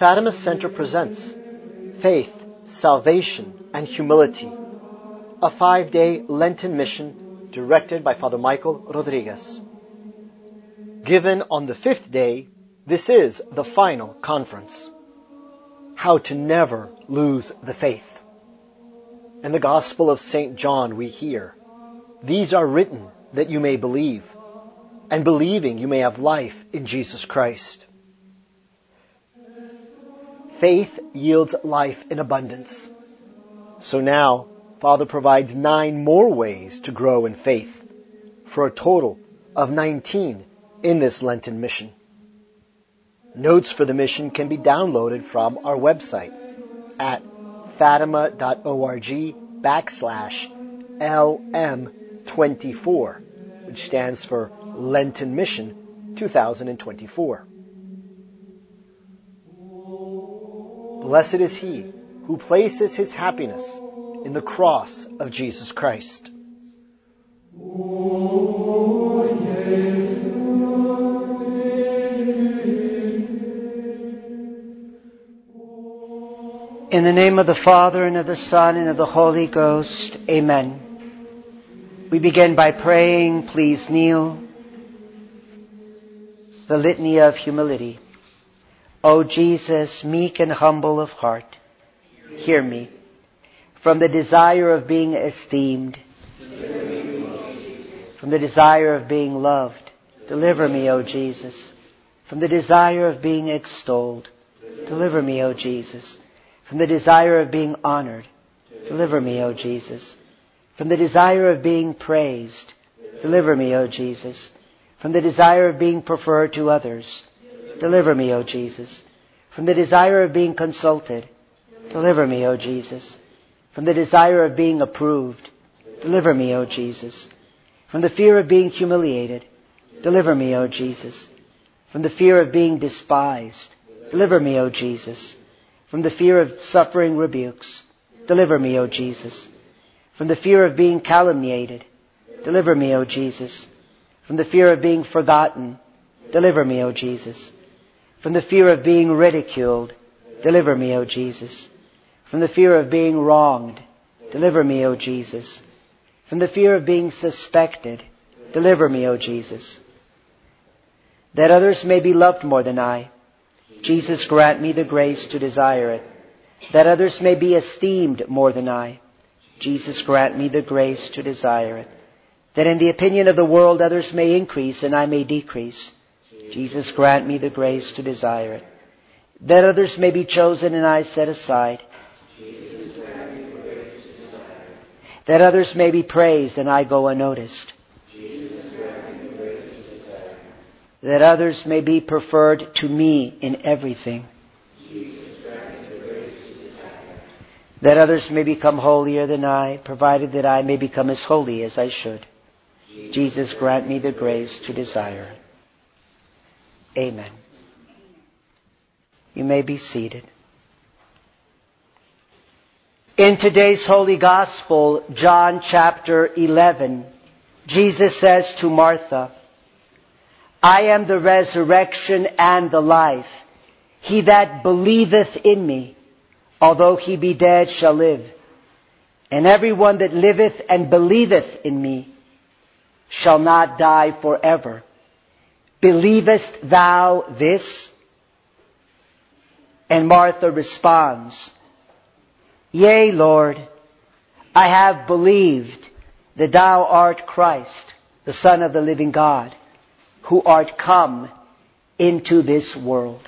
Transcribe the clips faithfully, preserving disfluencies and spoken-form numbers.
Fatima Center presents Faith, Salvation, and Humility, a five-day Lenten mission directed by Father Michael Rodriguez. Given on the fifth day, this is the final conference. How to never lose the faith. In the Gospel of Saint John we hear, "These are written that you may believe, and believing you may have life in Jesus Christ." Faith yields life in abundance. So now, Father provides nine more ways to grow in faith, for a total of nineteen in this Lenten mission. Notes for the mission can be downloaded from our website at fatima.org backslash LM24, which stands for Lenten Mission twenty twenty-four. Blessed is he who places his happiness in the cross of Jesus Christ. In the name of the Father, and of the Son, and of the Holy Ghost, Amen. We begin by praying, please kneel, the Litany of Humility. O Jesus, meek and humble of heart, hear me. From the desire of being esteemed, from the desire of being loved, deliver me, O Jesus. From the desire of being extolled, deliver me, O Jesus. From the desire of being honored, deliver me, O Jesus. From the desire of being praised, deliver me, O Jesus. From the desire of being preferred to others, deliver me, O Jesus. From the desire of being consulted, deliver me, O Jesus. From the desire of being approved, deliver me, O Jesus. From the fear of being humiliated, deliver me, O Jesus. From the fear of being despised, deliver me, O Jesus. From the fear of suffering rebukes, deliver me, O Jesus. From the fear of being calumniated, deliver me, O Jesus. From the fear of being forgotten, deliver me, O Jesus. From the fear of being ridiculed, deliver me, O Jesus. From the fear of being wronged, deliver me, O Jesus. From the fear of being suspected, deliver me, O Jesus. That others may be loved more than I, Jesus, grant me the grace to desire it. That others may be esteemed more than I, Jesus, grant me the grace to desire it. That in the opinion of the world others may increase and I may decrease, Jesus, grant me the grace to desire it. That others may be chosen and I set aside, Jesus, grant me the grace to desire it. That others may be praised and I go unnoticed, Jesus, grant me the grace to desire it. That others may be preferred to me in everything, Jesus, grant me the grace to desire it. That others may become holier than I, provided that I may become as holy as I should, Jesus, grant me the grace to desire it. Amen. You may be seated. In today's Holy Gospel, John chapter eleven, Jesus says to Martha, I am the resurrection and the life. He that believeth in me, although he be dead, shall live. And everyone that liveth and believeth in me shall not die forever. Believest thou this? And Martha responds, Yea, Lord, I have believed that thou art Christ, the Son of the living God, who art come into this world.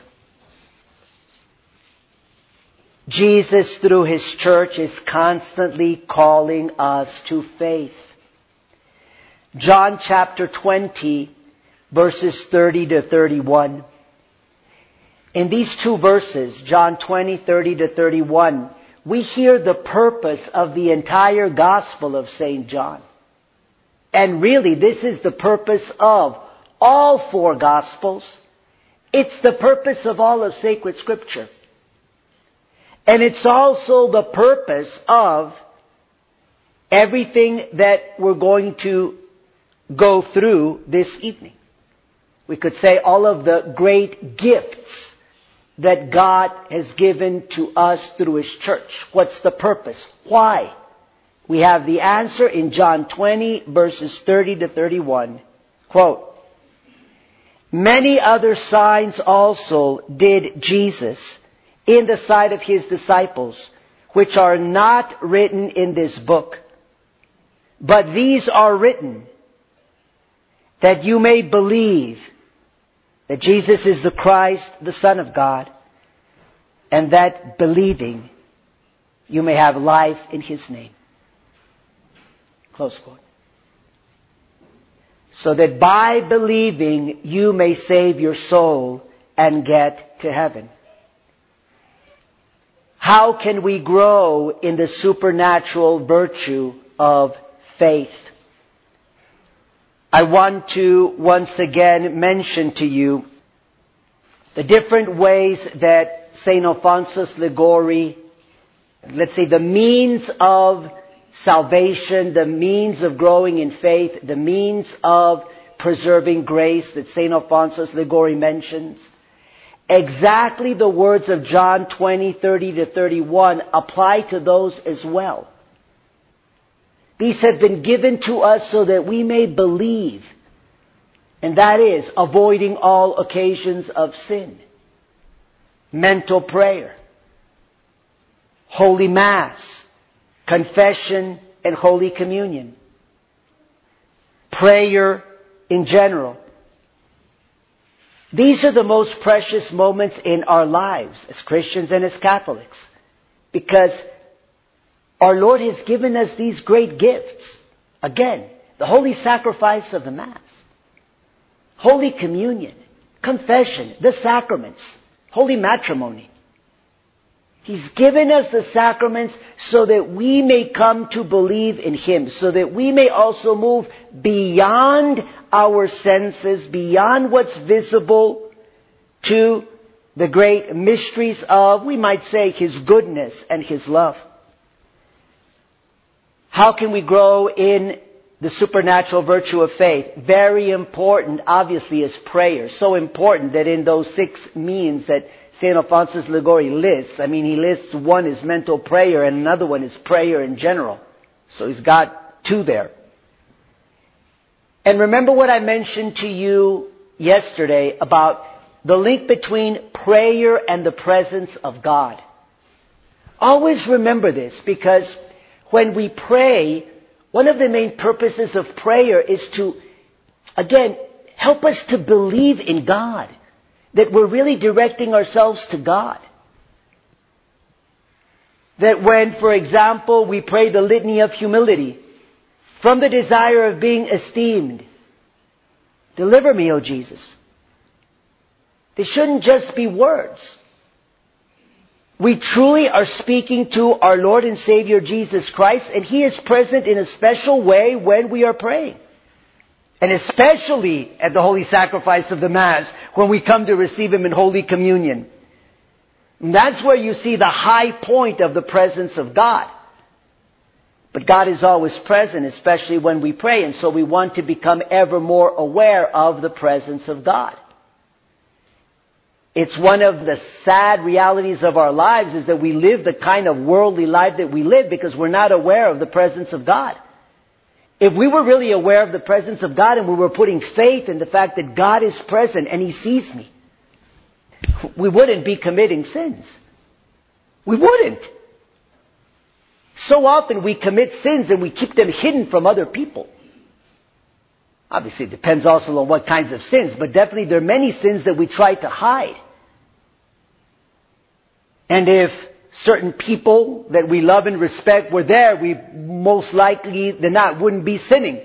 Jesus, through his church, is constantly calling us to faith. John chapter twenty, verses thirty to thirty-one. In these two verses, John twenty, thirty to thirty-one, we hear the purpose of the entire Gospel of Saint John. And really, this is the purpose of all four Gospels. It's the purpose of all of sacred Scripture. And it's also the purpose of everything that we're going to go through this evening. We could say all of the great gifts that God has given to us through His church. What's the purpose? Why? We have the answer in John twenty, verses thirty to thirty-one. Quote, "Many other signs also did Jesus in the sight of His disciples, which are not written in this book. But these are written that you may believe that Jesus is the Christ, the Son of God, and that believing you may have life in His name." Close quote. So that by believing you may save your soul and get to heaven. How can we grow in the supernatural virtue of faith? I want to once again mention to you the different ways that Saint Alphonsus Liguori, let's say the means of salvation, the means of growing in faith, the means of preserving grace that Saint Alphonsus Liguori mentions. Exactly the words of John twenty, thirty to thirty-one apply to those as well. These have been given to us so that we may believe. And that is avoiding all occasions of sin. Mental prayer. Holy Mass. Confession and Holy Communion. Prayer in general. These are the most precious moments in our lives as Christians and as Catholics. Because our Lord has given us these great gifts. Again, the holy sacrifice of the Mass. Holy Communion. Confession. The sacraments. Holy matrimony. He's given us the sacraments so that we may come to believe in Him, so that we may also move beyond our senses, beyond what's visible, to the great mysteries of, we might say, His goodness and His love. How can we grow in the supernatural virtue of faith? Very important, obviously, is prayer. So important that in those six means that Saint Alphonsus Liguori lists, I mean, he lists one is mental prayer and another one is prayer in general. So he's got two there. And remember what I mentioned to you yesterday about the link between prayer and the presence of God. Always remember this, because when we pray, one of the main purposes of prayer is to, again, help us to believe in God. That we're really directing ourselves to God. That when, for example, we pray the litany of humility, from the desire of being esteemed, deliver me, O Jesus. They shouldn't just be words. We truly are speaking to our Lord and Savior Jesus Christ, and He is present in a special way when we are praying. And especially at the holy sacrifice of the Mass, when we come to receive Him in Holy Communion. And that's where you see the high point of the presence of God. But God is always present, especially when we pray, and so we want to become ever more aware of the presence of God. It's one of the sad realities of our lives is that we live the kind of worldly life that we live because we're not aware of the presence of God. If we were really aware of the presence of God and we were putting faith in the fact that God is present and He sees me, we wouldn't be committing sins. We wouldn't. So often we commit sins and we keep them hidden from other people. Obviously it depends also on what kinds of sins, but definitely there are many sins that we try to hide. And if certain people that we love and respect were there, we most likely than not wouldn't be sinning.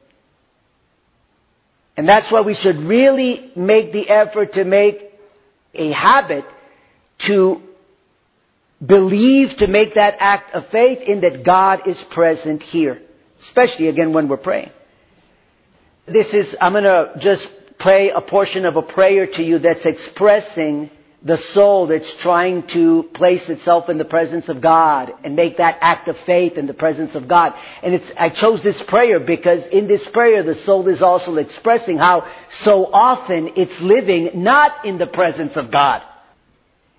And that's why we should really make the effort to make a habit to believe, to make that act of faith in that God is present here. Especially again when we're praying. This is, I'm going to just pray a portion of a prayer to you that's expressing the soul that's trying to place itself in the presence of God and make that act of faith in the presence of God. And it's, I chose this prayer because in this prayer the soul is also expressing how so often it's living not in the presence of God.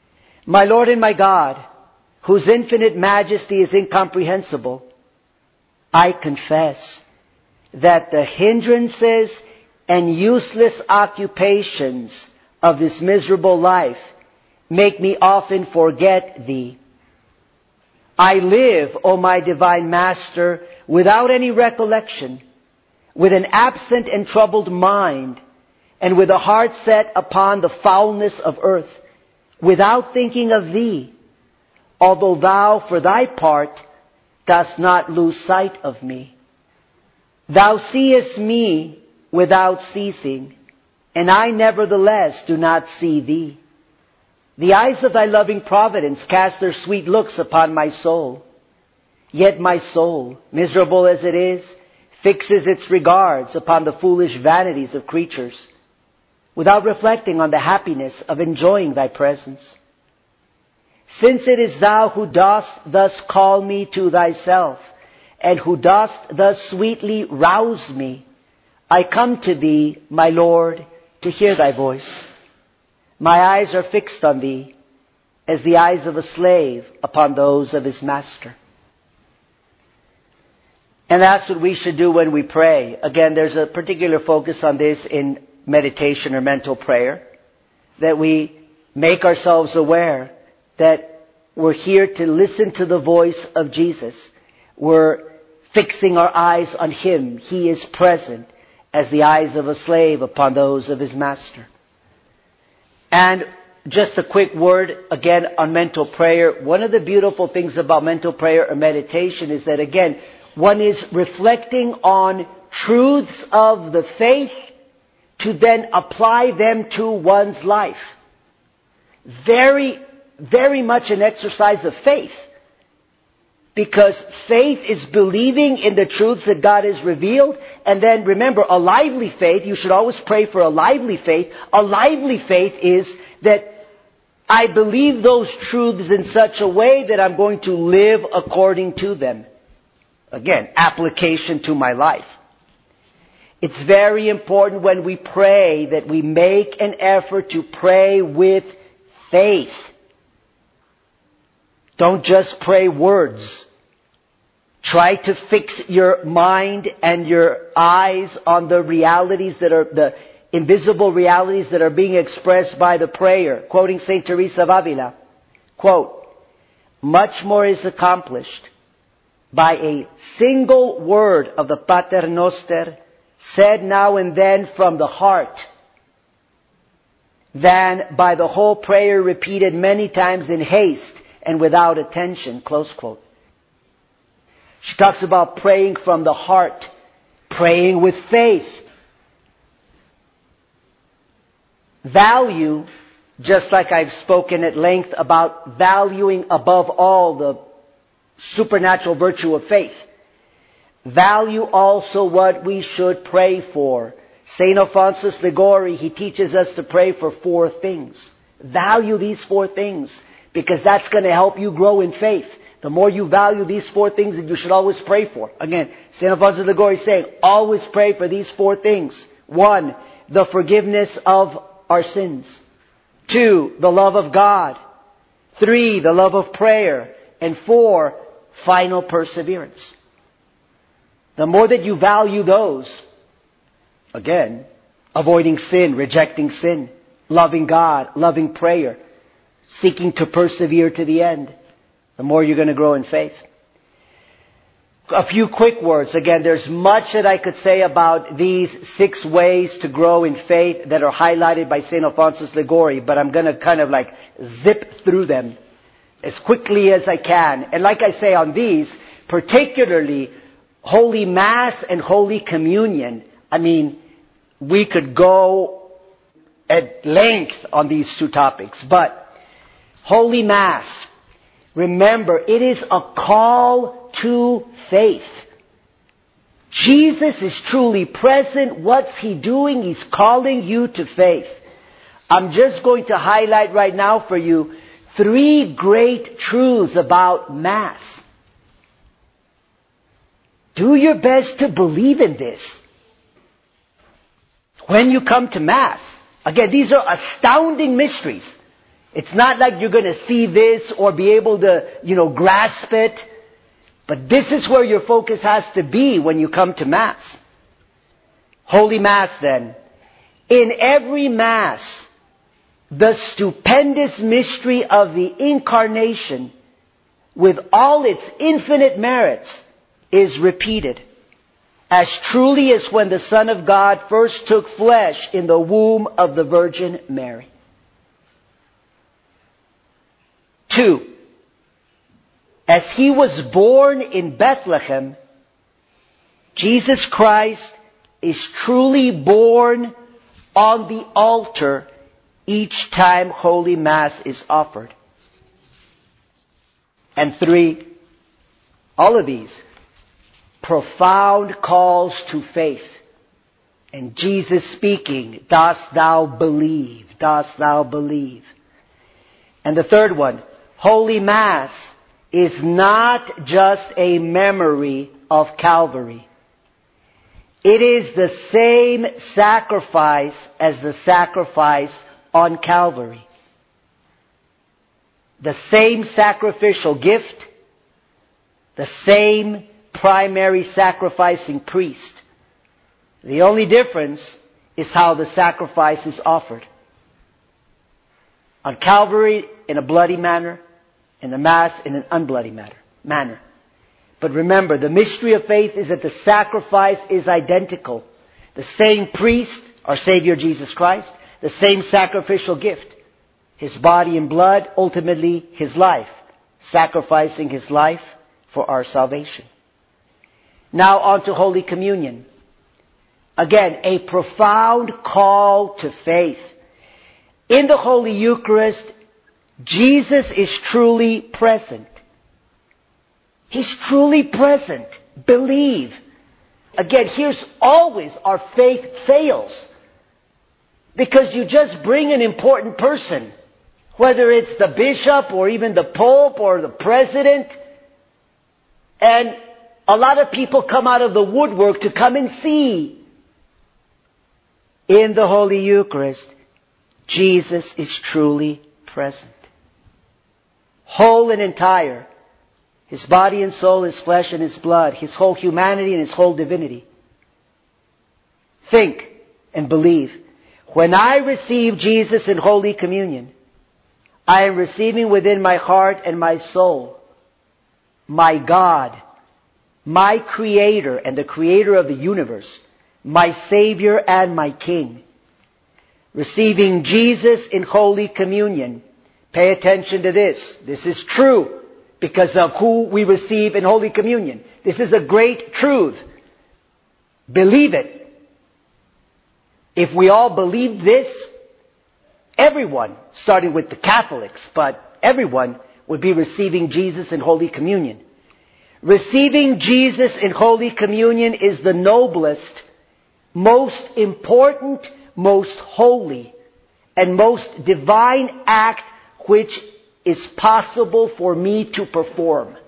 My Lord and my God, whose infinite majesty is incomprehensible, I confess that the hindrances and useless occupations of this miserable life make me often forget Thee. I live, O my divine Master, without any recollection, with an absent and troubled mind, and with a heart set upon the foulness of earth, without thinking of Thee, although Thou, for Thy part, dost not lose sight of me. Thou seest me without ceasing, and I nevertheless do not see Thee. The eyes of Thy loving providence cast their sweet looks upon my soul. Yet my soul, miserable as it is, fixes its regards upon the foolish vanities of creatures, without reflecting on the happiness of enjoying Thy presence. Since it is Thou who dost thus call me to Thyself, and who dost thus sweetly rouse me, I come to Thee, my Lord, to hear Thy voice. My eyes are fixed on Thee, as the eyes of a slave upon those of his master. And that's what we should do when we pray. Again, there's a particular focus on this in meditation or mental prayer, that we make ourselves aware that we're here to listen to the voice of Jesus. We're fixing our eyes on Him. He is present as the eyes of a slave upon those of his master. And just a quick word again on mental prayer. One of the beautiful things about mental prayer or meditation is that, again, one is reflecting on truths of the faith to then apply them to one's life. Very, very much an exercise of faith. Because faith is believing in the truths that God has revealed. And then remember, a lively faith, you should always pray for a lively faith. A lively faith is that I believe those truths in such a way that I'm going to live according to them. Again, application to my life. It's very important when we pray that we make an effort to pray with faith. Don't just pray words. Try to fix your mind and your eyes on the realities that are, the invisible realities that are being expressed by the prayer. Quoting Saint Teresa of Avila, quote, much more is accomplished by a single word of the Pater Noster said now and then from the heart than by the whole prayer repeated many times in haste and without attention, close quote. She talks about praying from the heart, praying with faith. Value, just like I've spoken at length about valuing above all the supernatural virtue of faith. Value also what we should pray for. Saint Alphonsus Liguori, he teaches us to pray for four things. Value these four things, because that's going to help you grow in faith. The more you value these four things that you should always pray for. Again, Saint Alphonsus Liguori is saying, always pray for these four things. One, the forgiveness of our sins. Two, the love of God. Three, the love of prayer. And four, final perseverance. The more that you value those, again, avoiding sin, rejecting sin, loving God, loving prayer, seeking to persevere to the end, the more you're going to grow in faith. A few quick words. Again, there's much that I could say about these six ways to grow in faith that are highlighted by Saint Alphonsus Liguori, but I'm going to kind of like zip through them as quickly as I can. And like I say on these, particularly Holy Mass and Holy Communion, I mean, we could go at length on these two topics, but Holy Mass, remember, it is a call to faith. Jesus is truly present. What's He doing? He's calling you to faith. I'm just going to highlight right now for you three great truths about Mass. Do your best to believe in this. When you come to Mass, again, these are astounding mysteries. It's not like you're going to see this or be able to, you know, grasp it. But this is where your focus has to be when you come to Mass. Holy Mass, then. In every Mass, the stupendous mystery of the Incarnation, with all its infinite merits, is repeated. As truly as when the Son of God first took flesh in the womb of the Virgin Mary. Two, as He was born in Bethlehem, Jesus Christ is truly born on the altar each time Holy Mass is offered. And three, all of these profound calls to faith. And Jesus speaking, dost thou believe? Dost thou believe? And the third one, Holy Mass is not just a memory of Calvary. It is the same sacrifice as the sacrifice on Calvary. The same sacrificial gift, the same primary sacrificing priest. The only difference is how the sacrifice is offered. On Calvary, in a bloody manner. In the Mass, in an unbloody manner. manner. But remember, the mystery of faith is that the sacrifice is identical. The same priest, our Savior Jesus Christ, the same sacrificial gift. His body and blood, ultimately His life. Sacrificing His life for our salvation. Now on to Holy Communion. Again, a profound call to faith. In the Holy Eucharist, Jesus is truly present. He's truly present. Believe. Again, here's always our faith fails. Because you just bring an important person, whether it's the bishop or even the pope or the president, and a lot of people come out of the woodwork to come and see. In the Holy Eucharist, Jesus is truly present. Whole and entire. His body and soul, His flesh and His blood, His whole humanity and His whole divinity. Think and believe. When I receive Jesus in Holy Communion, I am receiving within my heart and my soul my God, my Creator and the Creator of the universe, my Savior and my King. Receiving Jesus in Holy Communion. Pay attention to this. This is true because of who we receive in Holy Communion. This is a great truth. Believe it. If we all believed this, everyone, starting with the Catholics, but everyone would be receiving Jesus in Holy Communion. Receiving Jesus in Holy Communion is the noblest, most important, most holy, and most divine act which is possible for me to perform.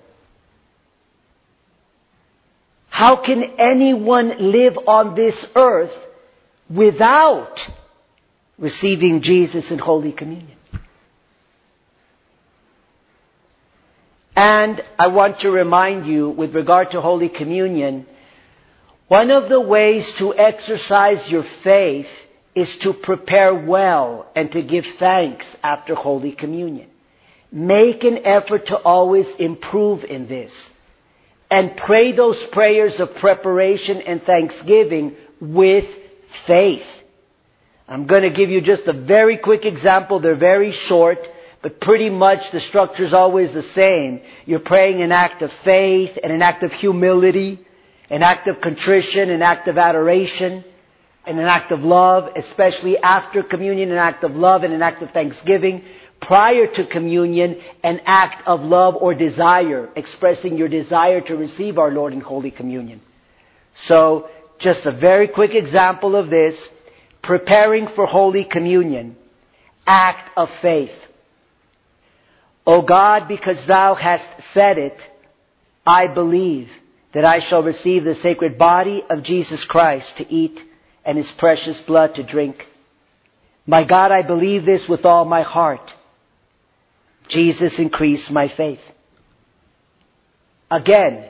How can anyone live on this earth without receiving Jesus in Holy Communion? And I want to remind you, with regard to Holy Communion, one of the ways to exercise your faith is to prepare well and to give thanks after Holy Communion. Make an effort to always improve in this. And pray those prayers of preparation and thanksgiving with faith. I'm going to give you just a very quick example. They're very short, but pretty much the structure is always the same. You're praying an act of faith and an act of humility, an act of contrition, an act of adoration, and an act of love, especially after communion, an act of love and an act of thanksgiving. Prior to communion, an act of love or desire, expressing your desire to receive our Lord in Holy Communion. So, just a very quick example of this. Preparing for Holy Communion. Act of faith. O God, because Thou hast said it, I believe that I shall receive the sacred body of Jesus Christ to eat and His precious blood to drink. My God, I believe this with all my heart. Jesus, increase my faith. Again,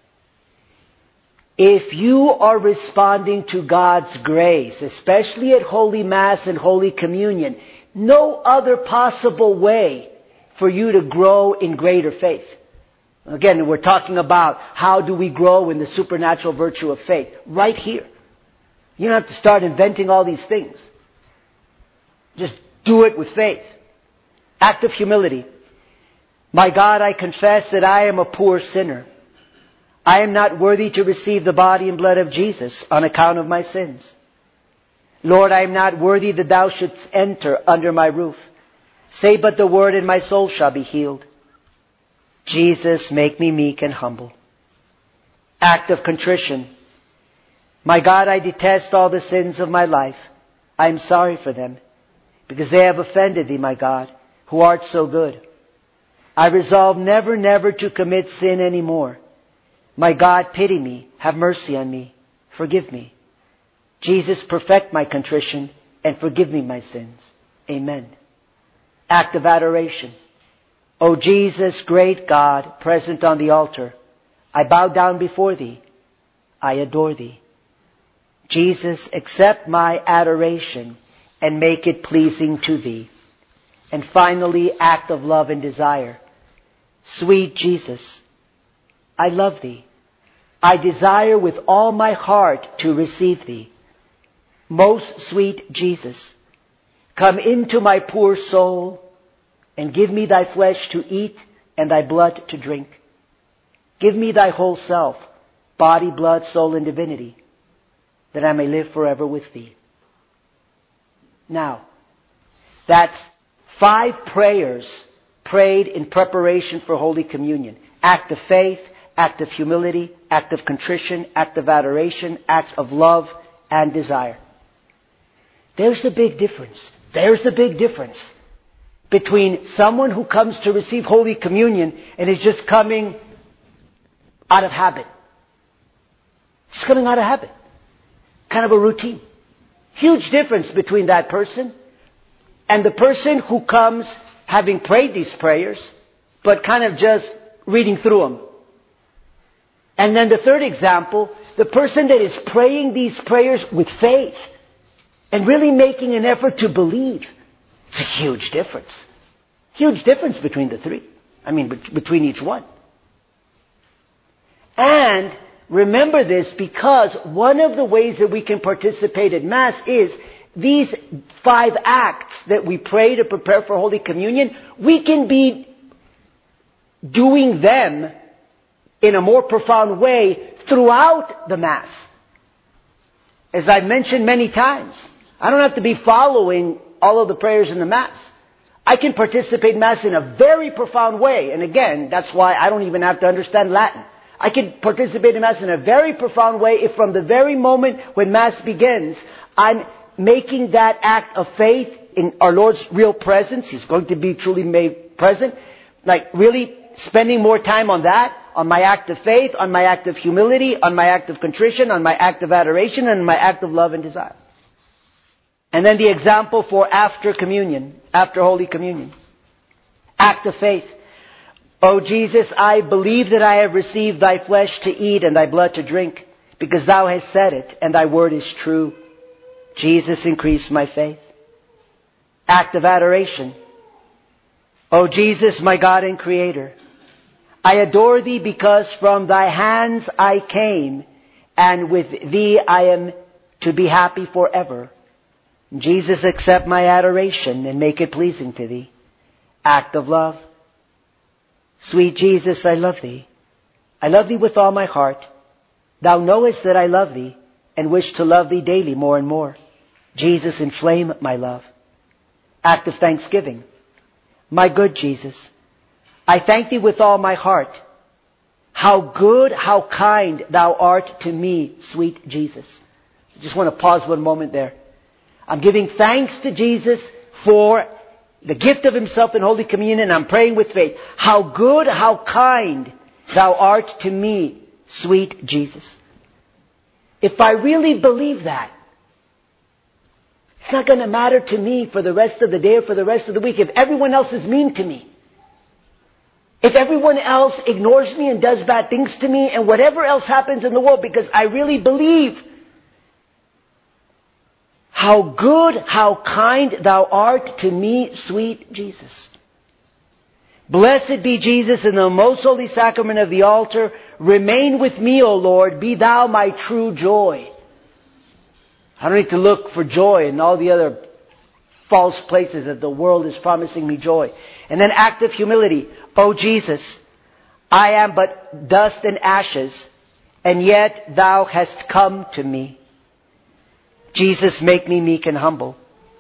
if you are responding to God's grace, especially at Holy Mass and Holy Communion, no other possible way for you to grow in greater faith. Again, we're talking about how do we grow in the supernatural virtue of faith. Right here. You don't have to start inventing all these things. Just do it with faith. Act of humility. My God, I confess that I am a poor sinner. I am not worthy to receive the body and blood of Jesus on account of my sins. Lord, I am not worthy that thou shouldst enter under my roof. Say but the word and my soul shall be healed. Jesus, make me meek and humble. Act of contrition. My God, I detest all the sins of my life. I am sorry for them, because they have offended thee, my God, who art so good. I resolve never, never to commit sin any more. My God, pity me, have mercy on me, forgive me. Jesus, perfect my contrition and forgive me my sins. Amen. Act of adoration. O Jesus, great God, present on the altar, I bow down before thee. I adore thee. Jesus, accept my adoration and make it pleasing to thee. And finally, act of love and desire. Sweet Jesus, I love thee. I desire with all my heart to receive thee. Most sweet Jesus, come into my poor soul and give me thy flesh to eat and thy blood to drink. Give me thy whole self, body, blood, soul, and divinity, that I may live forever with thee. Now, that's five prayers prayed in preparation for Holy Communion. Act of faith, act of humility, act of contrition, act of adoration, act of love and desire. There's the big difference. There's the big difference between someone who comes to receive Holy Communion and is just coming out of habit. Just coming out of habit. Kind of a routine. Huge difference between that person and the person who comes having prayed these prayers, but kind of just reading through them. And then the third example, the person that is praying these prayers with faith and really making an effort to believe. It's a huge difference. Huge difference between the three. I mean, between each one. And remember this, because one of the ways that we can participate at Mass is these five acts that we pray to prepare for Holy Communion, we can be doing them in a more profound way throughout the Mass. As I've mentioned many times, I don't have to be following all of the prayers in the Mass. I can participate in Mass in a very profound way. And again, that's why I don't even have to understand Latin. I can participate in Mass in a very profound way if from the very moment when Mass begins, I'm making that act of faith in our Lord's real presence. He's going to be truly made present. Like really spending more time on that, on my act of faith, on my act of humility, on my act of contrition, on my act of adoration, and my act of love and desire. And then the example for after communion, after Holy Communion. Act of faith. O Jesus, I believe that I have received thy flesh to eat and thy blood to drink, because thou hast said it, and thy word is true. Jesus, increase my faith. Act of adoration. O Jesus, my God and Creator, I adore thee because from thy hands I came, and with thee I am to be happy forever. Jesus, accept my adoration and make it pleasing to thee. Act of love. Sweet Jesus, I love thee. I love thee with all my heart. Thou knowest that I love thee and wish to love thee daily more and more. Jesus, inflame my love. Act of thanksgiving. My good Jesus, I thank thee with all my heart. How good, how kind thou art to me, sweet Jesus. I just want to pause one moment there. I'm giving thanks to Jesus for the gift of himself in Holy Communion, and I'm praying with faith. How good, how kind thou art to me, sweet Jesus. If I really believe that, it's not going to matter to me for the rest of the day or for the rest of the week if everyone else is mean to me. If everyone else ignores me and does bad things to me and whatever else happens in the world, because I really believe how good, how kind thou art to me, sweet Jesus. Blessed be Jesus in the most holy sacrament of the altar. Remain with me, O Lord. Be thou my true joy. I don't need to look for joy in all the other false places that the world is promising me joy. And then act of humility. O Jesus, I am but dust and ashes, and yet thou hast come to me. Jesus, make me meek and humble.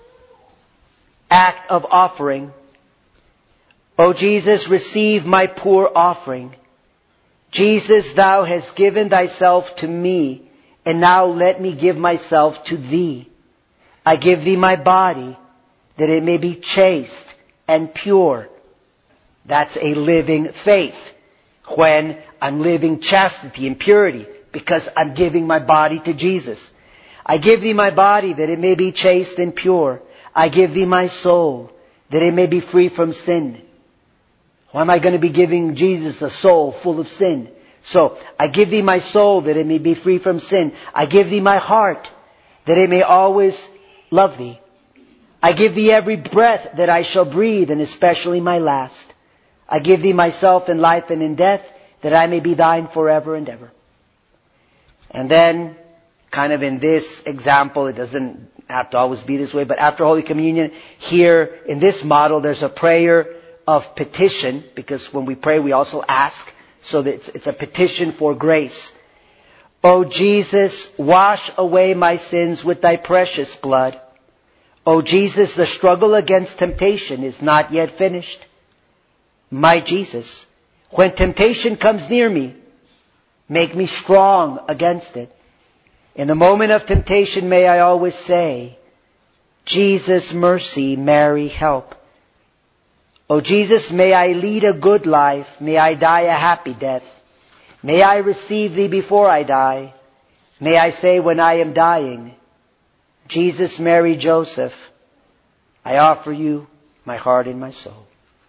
Act of offering. O Jesus, receive my poor offering. Jesus, thou hast given thyself to me, and now let me give myself to thee. I give thee my body, that it may be chaste and pure. That's a living faith. When I'm living chastity and purity, because I'm giving my body to Jesus. I give thee my body, that it may be chaste and pure. I give thee my soul, that it may be free from sin. Why am I going to be giving Jesus a soul full of sin? So, I give thee my soul, that it may be free from sin. I give thee my heart, that it may always love thee. I give thee every breath that I shall breathe, and especially my last. I give thee myself in life and in death, that I may be thine forever and ever. And then, kind of in this example, it doesn't have to always be this way, but after Holy Communion, here in this model, there's a prayer of petition, because when we pray, we also ask, so that it's, it's a petition for grace. O Jesus, wash away my sins with thy precious blood. O Jesus, the struggle against temptation is not yet finished. My Jesus, when temptation comes near me, make me strong against it. In the moment of temptation, may I always say, Jesus, mercy, Mary, help. O Jesus, may I lead a good life. May I die a happy death. May I receive thee before I die. May I say when I am dying, Jesus, Mary, Joseph, I offer you my heart and my soul.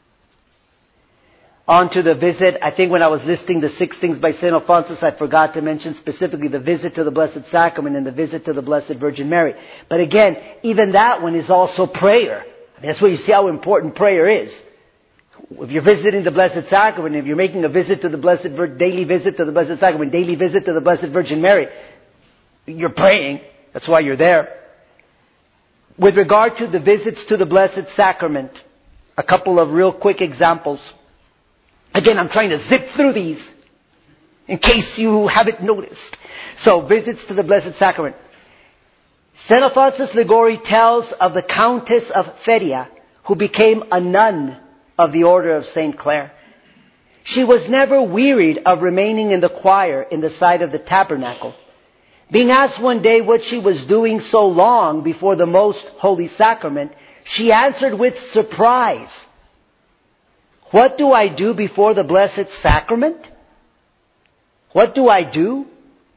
On to the visit. I think when I was listing the six things by Saint Alphonsus, I forgot to mention specifically the visit to the Blessed Sacrament and the visit to the Blessed Virgin Mary. But again, even that one is also prayer. I mean, that's where you see how important prayer is. If you're visiting the Blessed Sacrament, if you're making a visit to the Blessed Vir- daily visit to the Blessed Sacrament, daily visit to the Blessed Virgin Mary, you're praying. That's why you're there. With regard to the visits to the Blessed Sacrament, a couple of real quick examples. Again, I'm trying to zip through these in case you haven't noticed. So, visits to the Blessed Sacrament. Saint Alphonsus Liguori tells of the Countess of Feria, who became a nun of the Order of Saint Clare. She was never wearied of remaining in the choir in the side of the tabernacle. Being asked one day what she was doing so long before the Most Holy Sacrament, she answered with surprise, "What do I do before the Blessed Sacrament? What do I do?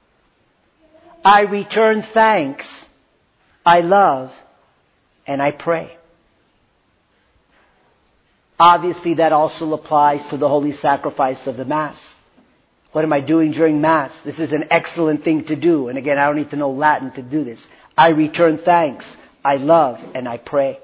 I return thanks, I love, and I pray." Obviously, that also applies to the holy sacrifice of the Mass. What am I doing during Mass? This is an excellent thing to do. And again, I don't need to know Latin to do this. I return thanks, I love, and I pray.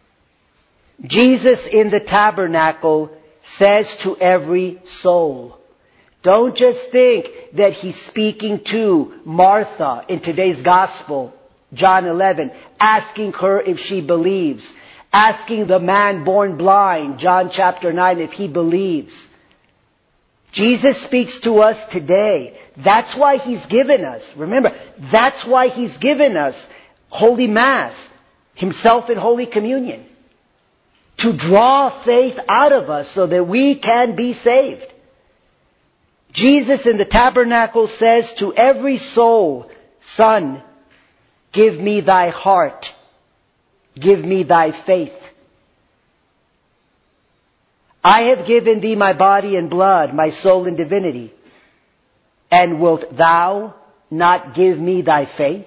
Jesus in the tabernacle says to every soul, don't just think that He's speaking to Martha in today's Gospel, John eleven, asking her if she believes. Asking the man born blind, John chapter nine, if he believes. Jesus speaks to us today. That's why He's given us, remember, that's why He's given us Holy Mass, Himself in Holy Communion. To draw faith out of us so that we can be saved. Jesus in the tabernacle says to every soul, Son, give me thy heart. Give me thy faith. I have given thee my body and blood, my soul and divinity. And wilt thou not give me thy faith?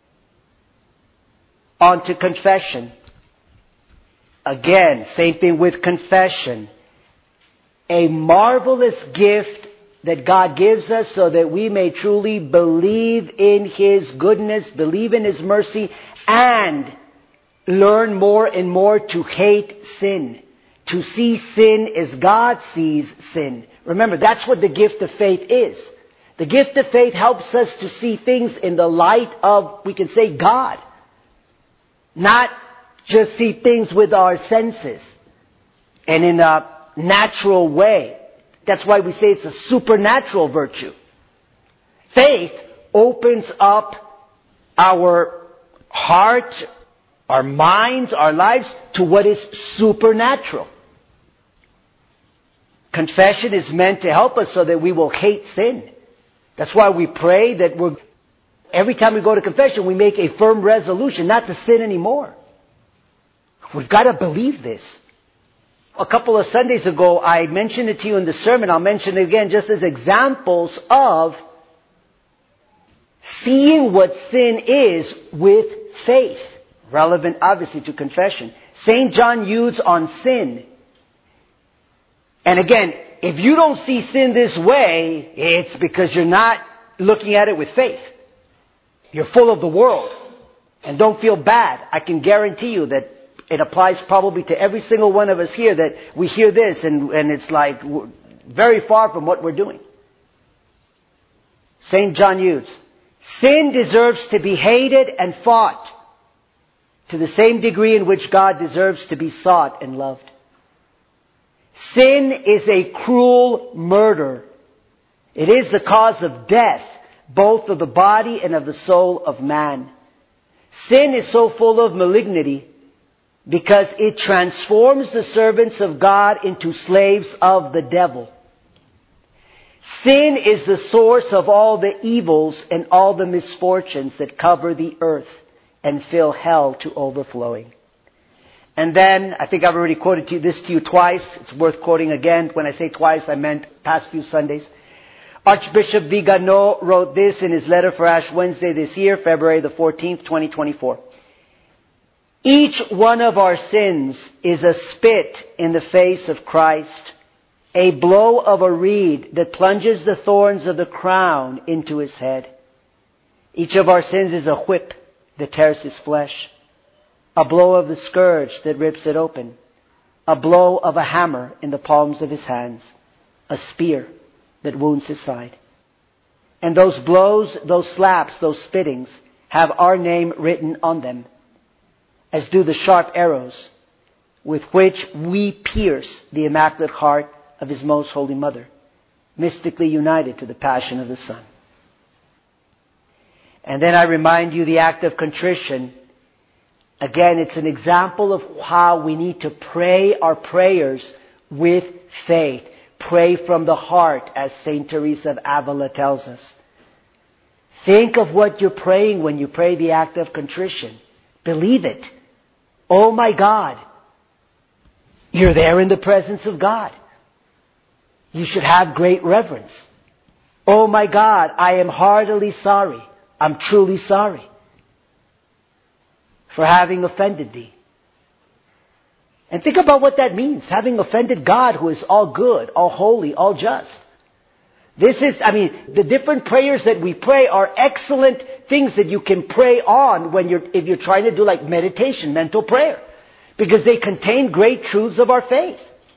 On to confession. Again, same thing with confession. a marvelous gift that God gives us so that we may truly believe in His goodness, believe in His mercy, and learn more and more to hate sin. To see sin as God sees sin. Remember, that's what the gift of faith is. The gift of faith helps us to see things in the light of, we can say, God. Not just see things with our senses and in a natural way. That's why we say it's a supernatural virtue. Faith opens up our heart, our minds, our lives to what is supernatural. Confession is meant to help us so that we will hate sin. That's why we pray that we're, every time we go to confession, we make a firm resolution not to sin anymore. We've got to believe this. A couple of Sundays ago, I mentioned it to you in the sermon. I'll mention it again just as examples of seeing what sin is with faith. Relevant, obviously, to confession. Saint John Eudes on sin. And again, if you don't see sin this way, it's because you're not looking at it with faith. You're full of the world. And don't feel bad. I can guarantee you that it applies probably to every single one of us here, that we hear this and, and it's like very far from what we're doing. Saint John Eudes. Sin deserves to be hated and fought to the same degree in which God deserves to be sought and loved. Sin is a cruel murder. It is the cause of death, both of the body and of the soul of man. Sin is so full of malignity because it transforms the servants of God into slaves of the devil. Sin is the source of all the evils and all the misfortunes that cover the earth and fill hell to overflowing. And then, I think I've already quoted to you, this to you twice. It's worth quoting again. When I say twice, I meant past few Sundays. Archbishop Vigano wrote this in his letter for Ash Wednesday this year, February the fourteenth, twenty twenty-four. Each one of our sins is a spit in the face of Christ, a blow of a reed that plunges the thorns of the crown into his head. Each of our sins is a whip that tears his flesh, a blow of the scourge that rips it open, a blow of a hammer in the palms of his hands, a spear that wounds his side. And those blows, those slaps, those spittings have our name written on them, as do the sharp arrows with which we pierce the Immaculate Heart of His Most Holy Mother, mystically united to the Passion of the Son. And then I remind you the act of contrition. Again, it's an example of how we need to pray our prayers with faith. Pray from the heart, as Saint Teresa of Avila tells us. Think of what you're praying when you pray the act of contrition. Believe it. Oh my God. You're there in the presence of God. You should have great reverence. Oh my God, I am heartily sorry. I'm truly sorry for having offended thee. And think about what that means, having offended God, who is all good, all holy, all just. This is, I mean, the different prayers that we pray are excellent things that you can pray on when you're, if you're trying to do like meditation, mental prayer. Because they contain great truths of our faith.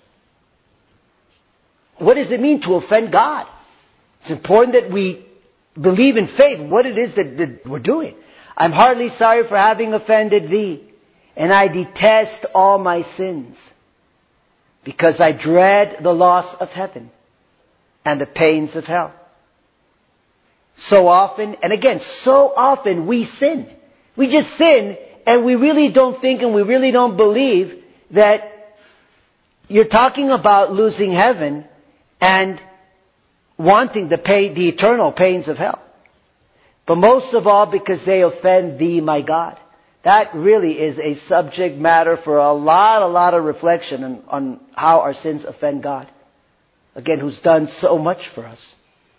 What does it mean to offend God? It's important that we believe in faith what it is that, that we're doing. I'm heartily sorry for having offended thee, and I detest all my sins, because I dread the loss of heaven and the pains of hell. So often, and again, so often we sin. We just sin, and we really don't think and we really don't believe that you're talking about losing heaven and wanting the pain, the eternal pains of hell. But most of all, because they offend thee, my God. That really is a subject matter for a lot, a lot of reflection on, on how our sins offend God. Again, who's done so much for us.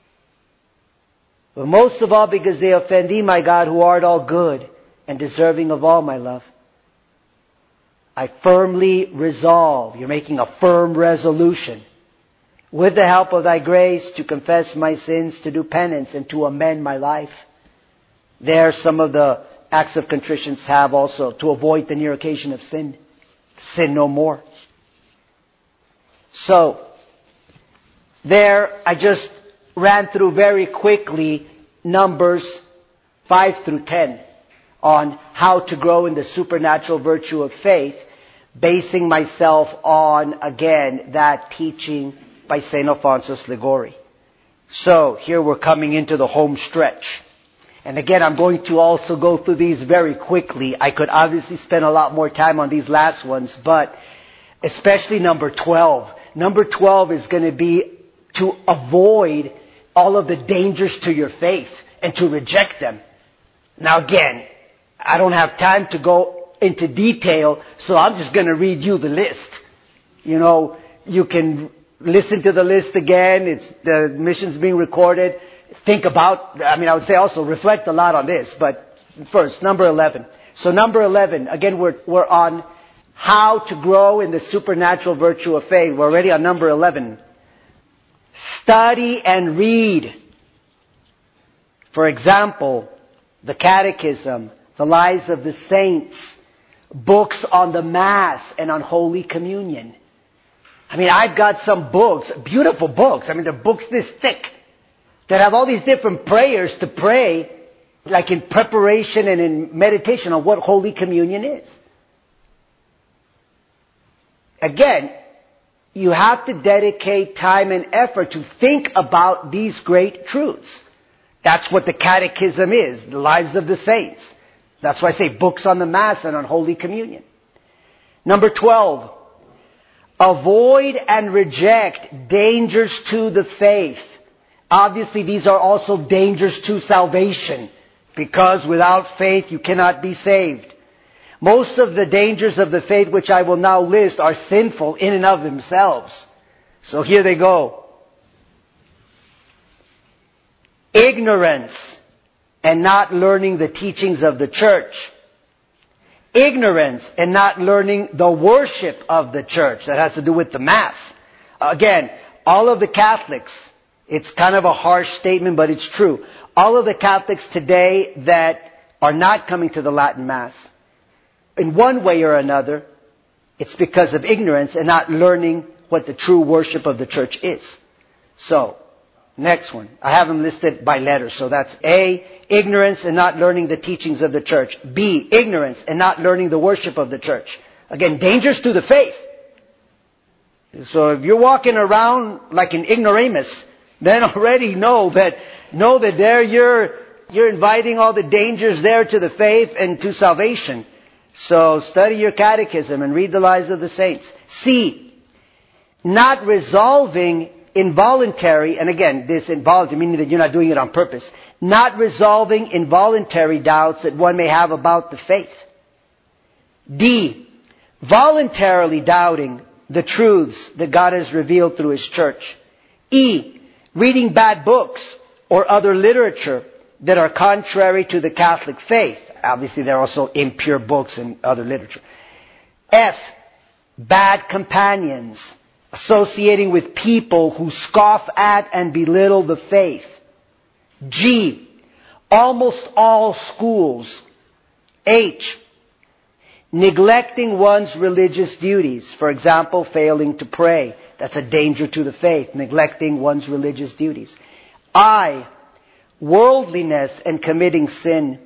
But most of all, because they offend thee, my God, who art all good and deserving of all my love. I firmly resolve, you're making a firm resolution, with the help of thy grace, to confess my sins, to do penance, and to amend my life. There, some of the acts of contrition have also to avoid the near occasion of sin. Sin no more. So, there, I just ran through very quickly Numbers five through ten on how to grow in the supernatural virtue of faith, basing myself on, again, that teaching by Saint Alphonsus Liguori. So, here we're coming into the home stretch. And again, I'm going to also go through these very quickly. I could obviously spend a lot more time on these last ones, but especially number twelve. Number twelve is going to be to avoid all of the dangers to your faith and to reject them. Now again, I don't have time to go into detail, so I'm just going to read you the list. You know, you can listen to the list again. It's, the mission's being recorded. Think about, I mean, I would say also reflect a lot on this, but first, number eleven. So number eleven, again, we're, we're on how to grow in the supernatural virtue of faith. We're already on number eleven. Study and read. For example, the Catechism, the Lives of the Saints, books on the Mass and on Holy Communion. I mean, I've got some books, beautiful books. I mean, they're books this thick, that have all these different prayers to pray, like in preparation and in meditation on what Holy Communion is. Again, you have to dedicate time and effort to think about these great truths. That's what the Catechism is, the Lives of the Saints. That's why I say books on the Mass and on Holy Communion. Number twelve, avoid and reject dangers to the faith. Obviously, these are also dangers to salvation, because without faith you cannot be saved. Most of the dangers of the faith which I will now list are sinful in and of themselves. So here they go. Ignorance and not learning the teachings of the church. Ignorance and not learning the worship of the church. That has to do with the Mass. Again, all of the Catholics, it's kind of a harsh statement, but it's true. All of the Catholics today that are not coming to the Latin Mass, in one way or another, it's because of ignorance and not learning what the true worship of the church is. So, next one. I have them listed by letters. So that's A, ignorance and not learning the teachings of the church. B, ignorance and not learning the worship of the church. Again, dangers to the faith. So if you're walking around like an ignoramus, then already know that, know that there you're, you're inviting all the dangers there to the faith and to salvation. So study your Catechism and read the Lives of the Saints. C, not resolving involuntary, and again, this involuntary, meaning that you're not doing it on purpose, not resolving involuntary doubts that one may have about the faith. D, voluntarily doubting the truths that God has revealed through His church. E, reading bad books or other literature that are contrary to the Catholic faith. Obviously, there are also impure books and other literature. F, bad companions, associating with people who scoff at and belittle the faith. G, almost all schools. H, neglecting one's religious duties. For example, failing to pray. That's a danger to the faith, neglecting one's religious duties. I, worldliness and committing sin.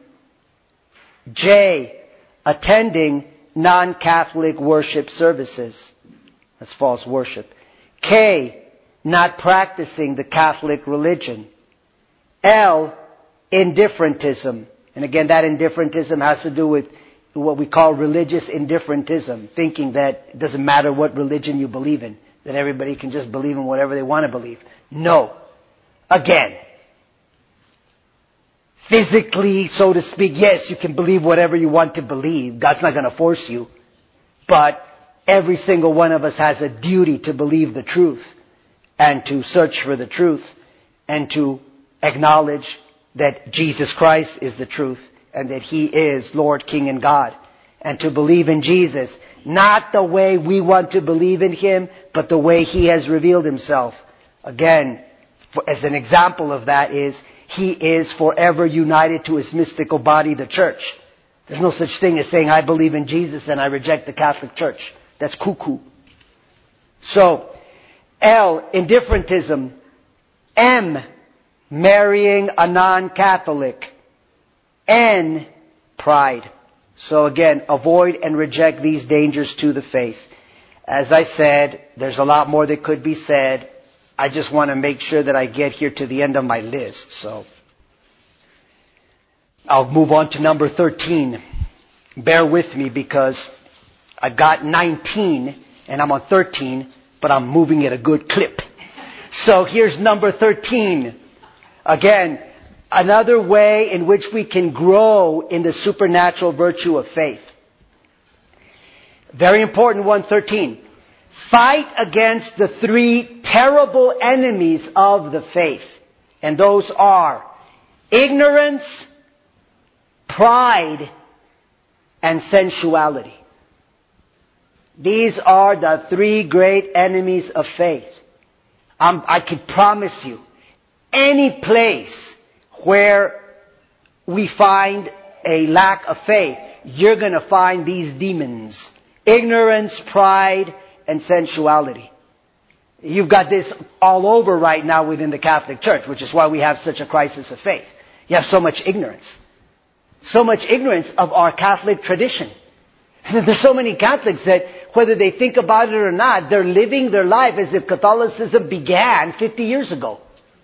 J, attending non-Catholic worship services. That's false worship. K, not practicing the Catholic religion. L, indifferentism. And again, that indifferentism has to do with what we call religious indifferentism, thinking that it doesn't matter what religion you believe in, that everybody can just believe in whatever they want to believe. No. Again, physically, so to speak, yes, you can believe whatever you want to believe. God's not going to force you. But every single one of us has a duty to believe the truth and to search for the truth and to acknowledge that Jesus Christ is the truth and that He is Lord, King, and God. And to believe in Jesus, not the way we want to believe in Him, but the way He has revealed Himself. Again, for, as an example of that is, he is forever united to his mystical body, the church. There's no such thing as saying, I believe in Jesus and I reject the Catholic Church. That's cuckoo. So, L, indifferentism. M, marrying a non-Catholic. N, pride. So again, avoid and reject these dangers to the faith. As I said, there's a lot more that could be said. I just want to make sure that I get here to the end of my list. So I'll move on to number thirteen. Bear with me because I've got nineteen and I'm on thirteen, but I'm moving at a good clip. So here's number thirteen. Again, another way in which we can grow in the supernatural virtue of faith. Very important one, thirteen. Fight against the three terrible enemies of the faith. And those are ignorance, pride, and sensuality. These are the three great enemies of faith. Um, I could promise you, any place where we find a lack of faith, you're going to find these demons. Ignorance, pride, and sensuality. You've got this all over right now within the Catholic Church, which is why we have such a crisis of faith. You have so much ignorance. So much ignorance of our Catholic tradition. There's so many Catholics that, whether they think about it or not, they're living their life as if Catholicism began fifty years ago.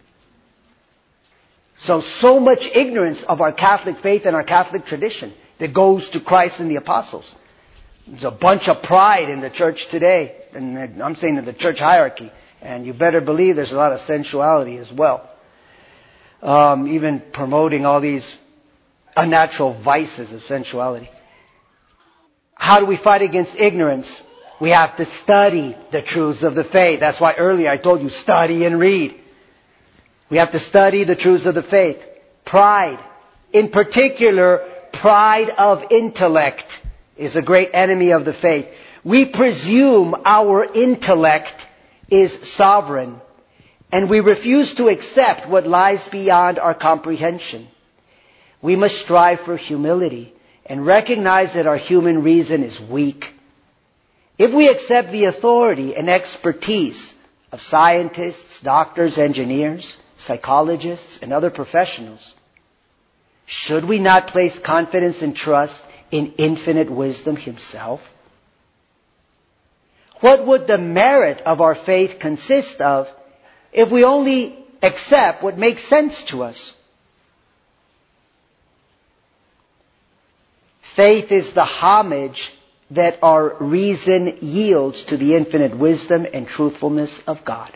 So, so much ignorance of our Catholic faith and our Catholic tradition that goes to Christ and the apostles. There's a bunch of pride in the church today, and I'm saying in the church hierarchy, and you better believe there's a lot of sensuality as well. Um, even promoting all these unnatural vices of sensuality. How do we fight against ignorance? We have to study the truths of the faith. That's why earlier I told you, study and read. We have to study the truths of the faith. Pride. In particular, pride of intellect is a great enemy of the faith. We presume our intellect is sovereign, and we refuse to accept what lies beyond our comprehension. We must strive for humility and recognize that our human reason is weak. If we accept the authority and expertise of scientists, doctors, engineers, psychologists, and other professionals, should we not place confidence and trust in infinite wisdom himself? What would the merit of our faith consist of if we only accept what makes sense to us? Faith is the homage that our reason yields to the infinite wisdom and truthfulness of God.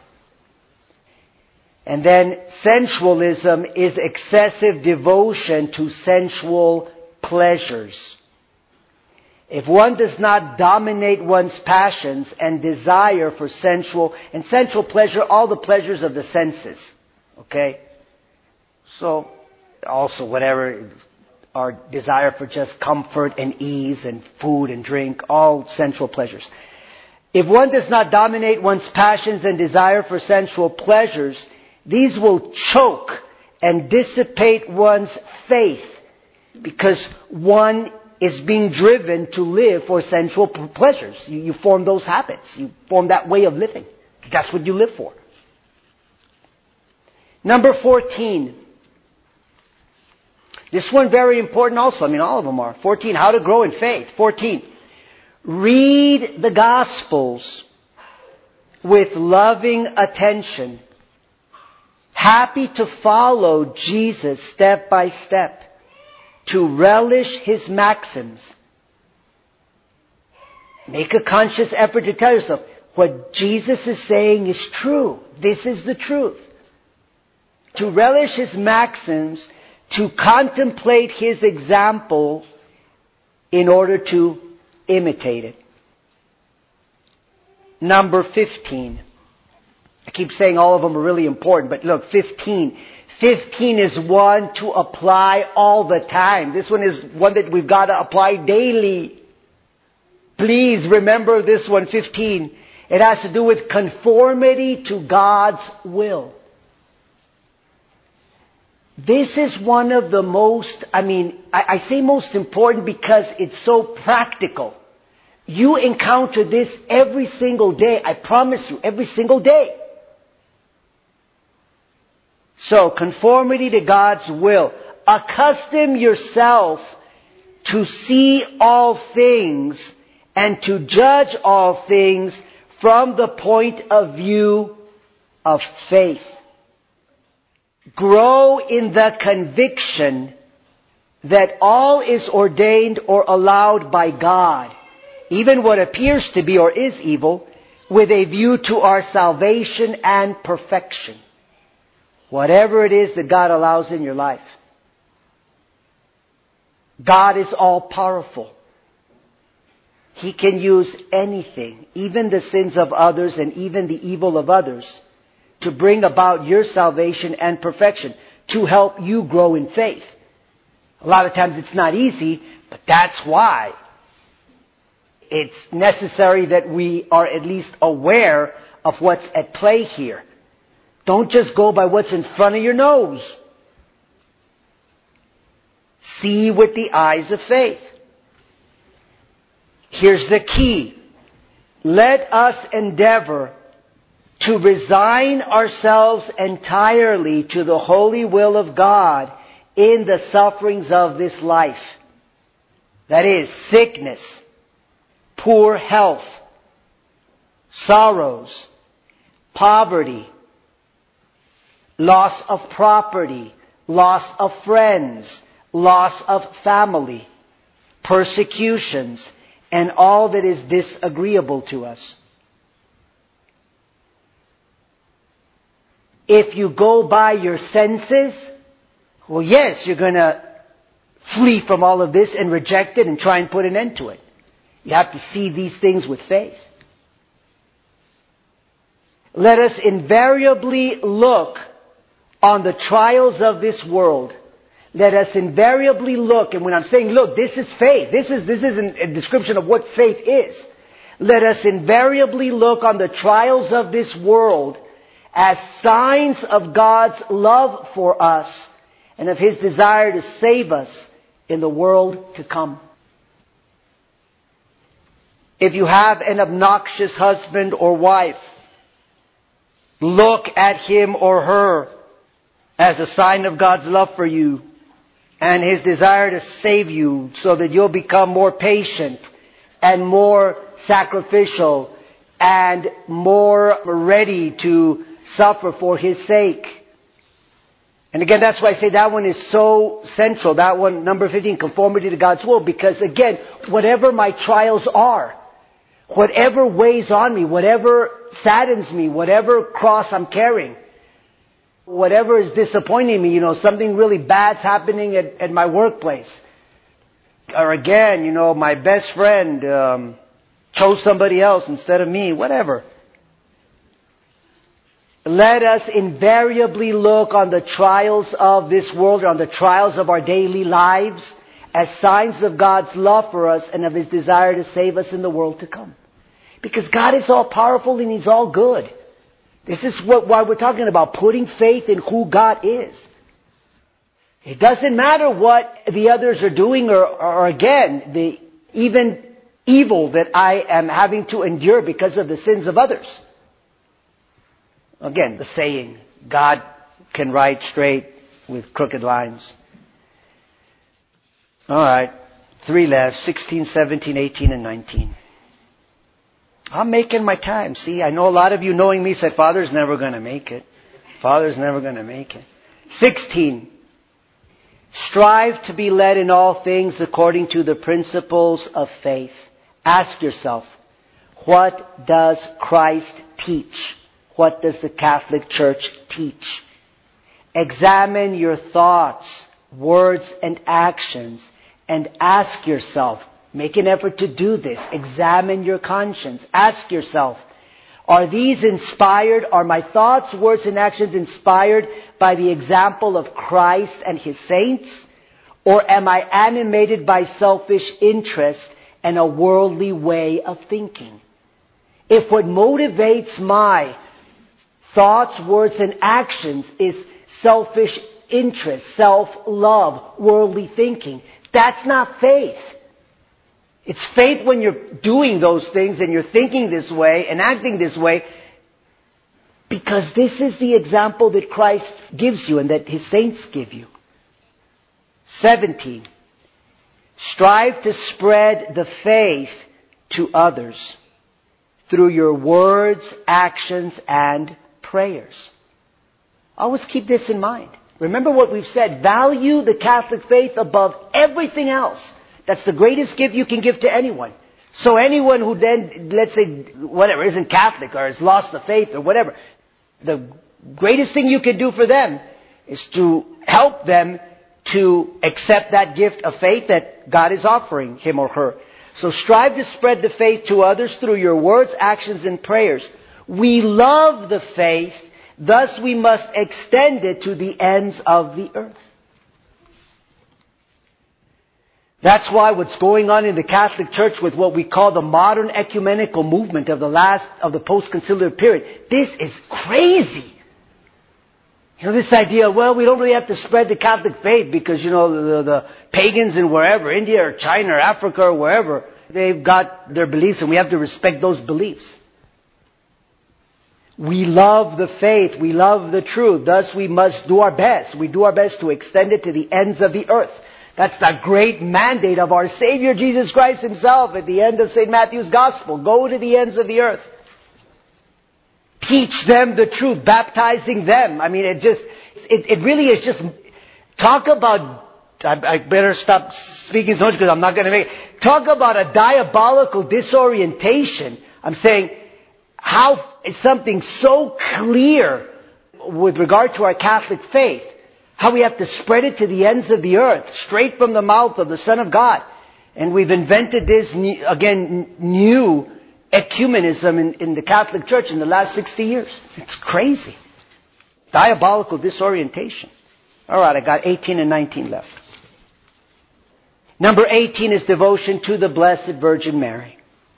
And then sensualism is excessive devotion to sensual pleasures. If one does not dominate one's passions and desire for sensual, and sensual pleasure, all the pleasures of the senses. Okay? So, also whatever, our desire for just comfort and ease and food and drink, all sensual pleasures. If one does not dominate one's passions and desire for sensual pleasures, these will choke and dissipate one's faith, because one is being driven to live for sensual pleasures. You, you form those habits. You form that way of living. That's what you live for. Number fourteen. This one very important also. I mean, all of them are. fourteen, how to grow in faith. fourteen, read the Gospels with loving attention, happy to follow Jesus step by step, to relish His maxims. Make a conscious effort to tell yourself, what Jesus is saying is true. This is the truth. To relish His maxims, to contemplate His example in order to imitate it. Number fifteen. I keep saying all of them are really important, but look, fifteen. fifteen is one to apply all the time. This one is one that we've got to apply daily. Please remember this one, fifteen. It has to do with conformity to God's will. This is one of the most, I mean, I, I say most important because it's so practical. You encounter this every single day. I promise you, every single day. So, conformity to God's will. Accustom yourself to see all things and to judge all things from the point of view of faith. Grow in the conviction that all is ordained or allowed by God, even what appears to be or is evil, with a view to our salvation and perfection. Whatever it is that God allows in your life. God is all powerful. He can use anything, even the sins of others and even the evil of others, to bring about your salvation and perfection, to help you grow in faith. A lot of times it's not easy, but that's why it's necessary that we are at least aware of what's at play here. Don't just go by what's in front of your nose. See with the eyes of faith. Here's the key. Let us endeavor to resign ourselves entirely to the holy will of God in the sufferings of this life. That is, sickness, poor health, sorrows, poverty, loss of property, loss of friends, loss of family, persecutions, and all that is disagreeable to us. If you go by your senses, well, yes, you're going to flee from all of this and reject it and try and put an end to it. You have to see these things with faith. Let us invariably look on the trials of this world. Let us invariably look, and when I'm saying look, this is faith. This is, this is a description of what faith is. Let us invariably look on the trials of this world as signs of God's love for us and of His desire to save us in the world to come. If you have an obnoxious husband or wife, look at him or her as a sign of God's love for you and His desire to save you so that you'll become more patient and more sacrificial and more ready to suffer for His sake. And again, that's why I say that one is so central. That one, number fifteen, conformity to God's will. Because again, whatever my trials are, whatever weighs on me, whatever saddens me, whatever cross I'm carrying, whatever is disappointing me, you know, something really bad's happening at, at my workplace. Or again, you know, my best friend um, chose somebody else instead of me, whatever. Let us invariably look on the trials of this world, or on the trials of our daily lives, as signs of God's love for us and of His desire to save us in the world to come. Because God is all powerful and He's all good. This is what, why we're talking about putting faith in who God is. It doesn't matter what the others are doing or, or again, the even evil that I am having to endure because of the sins of others. Again, the saying, God can write straight with crooked lines. All right. Three left. sixteen, seventeen, eighteen, and nineteen. I'm making my time. See, I know a lot of you knowing me said, Father's never going to make it. Father's never going to make it. sixteen. Strive to be led in all things according to the principles of faith. Ask yourself, what does Christ teach? What does the Catholic Church teach? Examine your thoughts, words, and actions, and ask yourself, make an effort to do this. Examine your conscience. Ask yourself, are these inspired, are my thoughts, words, and actions inspired by the example of Christ and His saints? Or am I animated by selfish interest and a worldly way of thinking? If what motivates my thoughts, words, and actions is selfish interest, self-love, worldly thinking, that's not faith. It's faith when you're doing those things and you're thinking this way and acting this way, because this is the example that Christ gives you and that His saints give you. seventeen. Strive to spread the faith to others through your words, actions, and prayers. Always keep this in mind. Remember what we've said. Value the Catholic faith above everything else. That's the greatest gift you can give to anyone. So anyone who then, let's say, whatever, isn't Catholic or has lost the faith or whatever, the greatest thing you can do for them is to help them to accept that gift of faith that God is offering him or her. So strive to spread the faith to others through your words, actions, and prayers. We love the faith, thus we must extend it to the ends of the earth. That's why what's going on in the Catholic Church with what we call the modern ecumenical movement of the last, of the post-conciliar period, this is crazy. You know, this idea, well, we don't really have to spread the Catholic faith because, you know, the, the pagans in wherever, India or China or Africa or wherever, they've got their beliefs and we have to respect those beliefs. We love the faith, we love the truth, thus we must do our best. We do our best to extend it to the ends of the earth. That's the great mandate of our Savior Jesus Christ Himself at the end of Saint Matthew's Gospel. Go to the ends of the earth. Teach them the truth, baptizing them. I mean, it just, it, it really is just, talk about, I, I better stop speaking so much because I'm not going to make it. Talk about a diabolical disorientation. I'm saying, how is something so clear with regard to our Catholic faith, how we have to spread it to the ends of the earth, straight from the mouth of the Son of God. And we've invented this, new, again, new ecumenism in, in the Catholic Church in the last sixty years. It's crazy. Diabolical disorientation. All right, I got eighteen and nineteen left. Number eighteen is devotion to the Blessed Virgin Mary.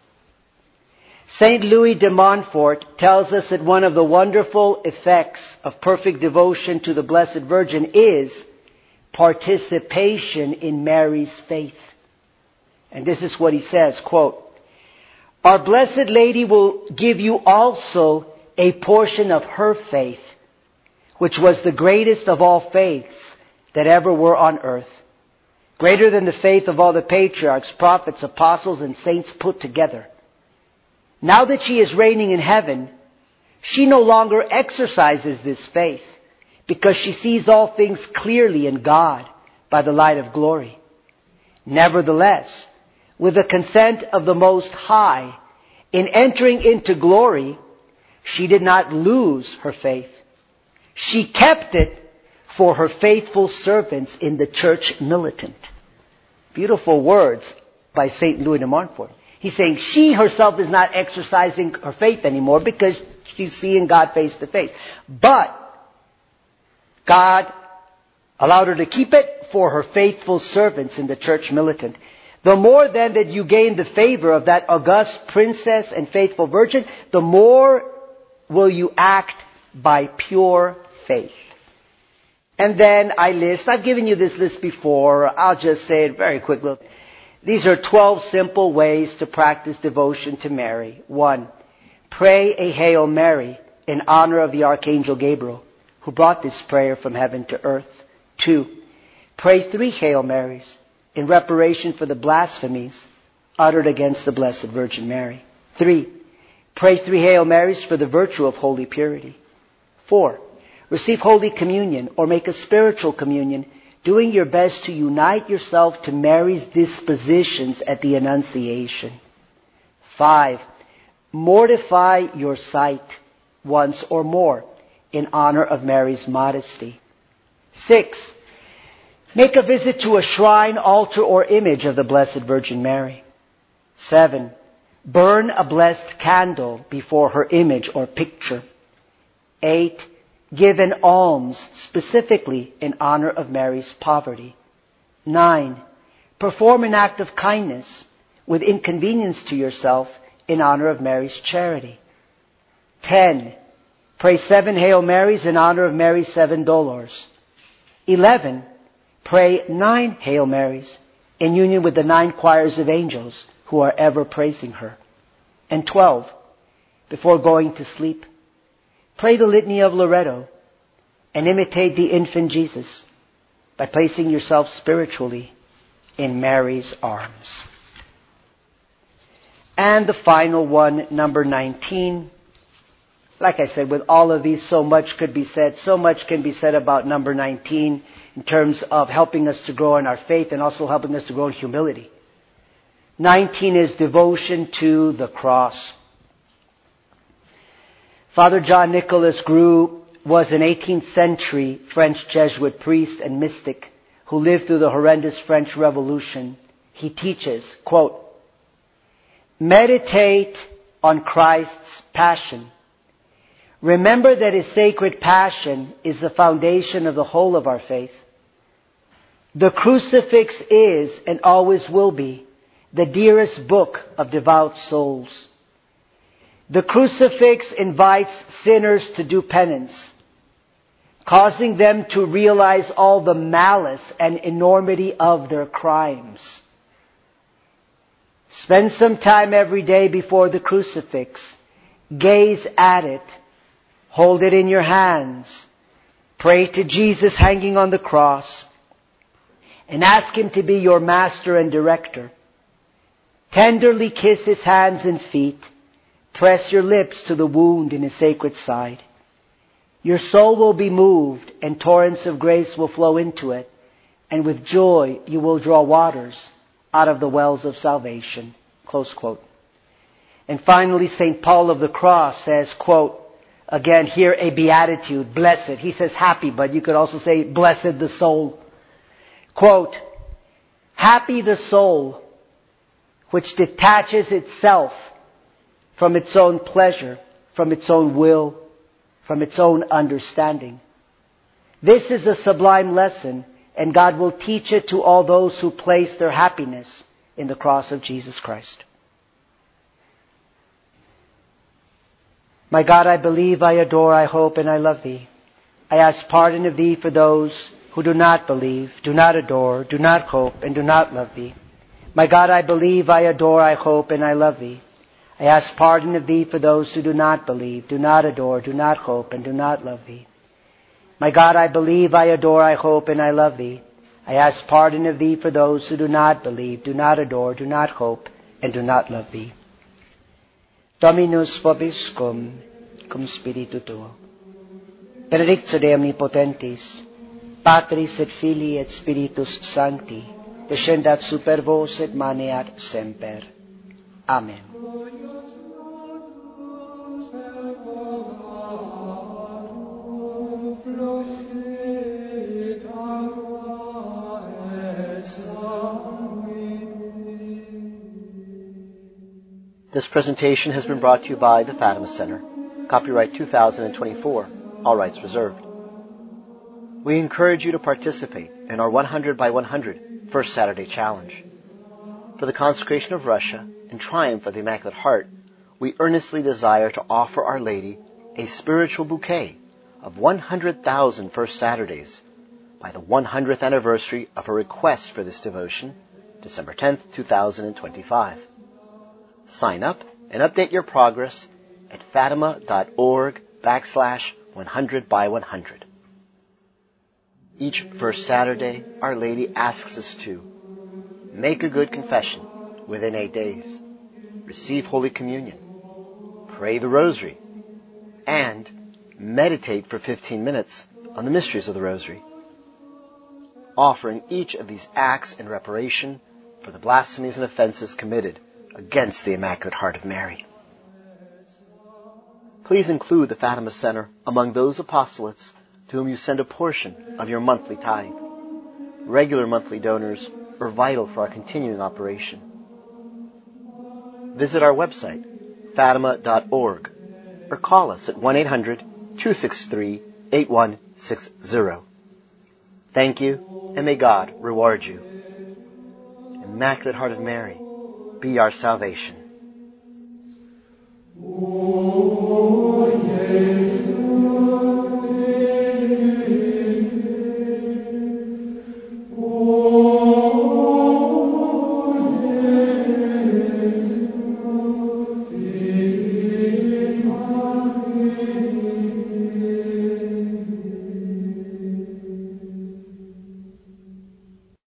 Saint Louis de Montfort tells us that one of the wonderful effects of perfect devotion to the Blessed Virgin is participation in Mary's faith. And this is what he says, quote, "Our Blessed Lady will give you also a portion of her faith, which was the greatest of all faiths that ever were on earth, greater than the faith of all the patriarchs, prophets, apostles, and saints put together. Now that she is reigning in heaven, she no longer exercises this faith, because she sees all things clearly in God by the light of glory. Nevertheless, with the consent of the Most High, in entering into glory, she did not lose her faith. She kept it for her faithful servants in the church militant." Beautiful words by Saint Louis de Montfort. He's saying she herself is not exercising her faith anymore because she's seeing God face to face. But God allowed her to keep it for her faithful servants in the church militant. The more then that you gain the favor of that august princess and faithful virgin, the more will you act by pure faith. And then I list, I've given you this list before, I'll just say it very quickly. These are twelve simple ways to practice devotion to Mary. One, pray a Hail Mary in honor of the Archangel Gabriel, who brought this prayer from heaven to earth. Two, pray three Hail Marys in reparation for the blasphemies uttered against the Blessed Virgin Mary. Three, pray three Hail Marys for the virtue of holy purity. Four, receive Holy Communion or make a spiritual communion, doing your best to unite yourself to Mary's dispositions at the Annunciation. Five, mortify your sight once or more in honor of Mary's modesty. Six, make a visit to a shrine, altar, or image of the Blessed Virgin Mary. Seven, burn a blessed candle before her image or picture. Eight, give an alms specifically in honor of Mary's poverty. Nine, perform an act of kindness with inconvenience to yourself in honor of Mary's charity. Ten, pray seven Hail Marys in honor of Mary's seven dolors. Eleven, pray nine Hail Marys in union with the nine choirs of angels who are ever praising her. And twelve, before going to sleep, pray the Litany of Loretto and imitate the infant Jesus by placing yourself spiritually in Mary's arms. And the final one, number nineteen. Like I said, with all of these, so much could be said. So much can be said about number nineteen in terms of helping us to grow in our faith and also helping us to grow in humility. nineteen is devotion to the cross. Father John Nicholas Grew was an eighteenth century French Jesuit priest and mystic who lived through the horrendous French Revolution. He teaches, quote, meditate on Christ's passion. Remember that His sacred passion is the foundation of the whole of our faith. The crucifix is and always will be the dearest book of devout souls. The crucifix invites sinners to do penance, causing them to realize all the malice and enormity of their crimes. Spend some time every day before the crucifix. Gaze at it. Hold it in your hands. Pray to Jesus hanging on the cross. And ask Him to be your master and director. Tenderly kiss His hands and feet. Press your lips to the wound in His sacred side. Your soul will be moved and torrents of grace will flow into it. And with joy you will draw waters out of the wells of salvation. Close quote. And finally, Saint Paul of the Cross says, quote, again here a beatitude, blessed. He says happy, but you could also say blessed the soul. Quote, happy the soul which detaches itself from its own pleasure, from its own will, from its own understanding. This is a sublime lesson, and God will teach it to all those who place their happiness in the cross of Jesus Christ. My God, I believe, I adore, I hope, and I love Thee. I ask pardon of Thee for those who do not believe, do not adore, do not hope, and do not love Thee. My God, I believe, I adore, I hope, and I love Thee. I ask pardon of Thee for those who do not believe, do not adore, do not hope, and do not love Thee. My God, I believe, I adore, I hope, and I love Thee. I ask pardon of Thee for those who do not believe, do not adore, do not hope, and do not love Thee. Dominus vobiscum, cum spiritu tuo. Benedictio Dei omnipotentis, Patris et Filii et Spiritus Sancti, descendat super vos et maneat semper. Amen. This presentation has been brought to you by the Fatima Center. Copyright two thousand twenty-four. All rights reserved. We encourage you to participate in our one hundred by one hundred First Saturday Challenge. For the consecration of Russia and triumph of the Immaculate Heart, we earnestly desire to offer Our Lady a spiritual bouquet of one hundred thousand First Saturdays by the one hundredth anniversary of her request for this devotion, December tenth, two thousand twenty-five. Sign up and update your progress at fatima.org backslash 100 by 100. Each First Saturday, Our Lady asks us to make a good confession within eight days, receive Holy Communion, pray the Rosary, and meditate for fifteen minutes on the mysteries of the Rosary, offering each of these acts in reparation for the blasphemies and offenses committed against the Immaculate Heart of Mary. Please include the Fatima Center among those apostolates to whom you send a portion of your monthly tithe. Regular monthly donors are vital for our continuing operation. Visit our website, fatima dot org, or call us at one eight hundred two six three eight one six zero. Thank you, and may God reward you. Immaculate Heart of Mary, be our salvation. O